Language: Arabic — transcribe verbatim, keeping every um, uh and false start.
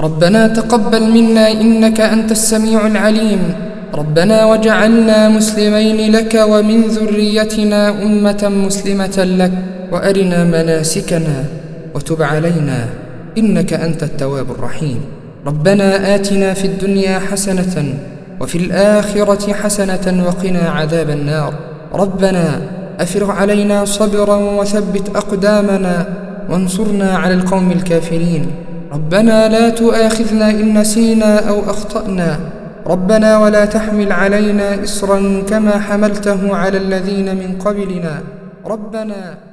ربنا تقبل منا إنك أنت السميع العليم. ربنا وجعلنا مسلمين لك ومن ذريتنا أمة مسلمة لك وأرنا مناسكنا وتب علينا إنك أنت التواب الرحيم. ربنا آتنا في الدنيا حسنة وفي الآخرة حسنة وقنا عذاب النار. ربنا أفرغ علينا صبرا وثبت أقدامنا وانصرنا على القوم الكافرين. ربنا لا تؤاخذنا إن نسينا أو أخطأنا. ربنا ولا تحمل علينا إصرا كما حملته على الذين من قبلنا. ربنا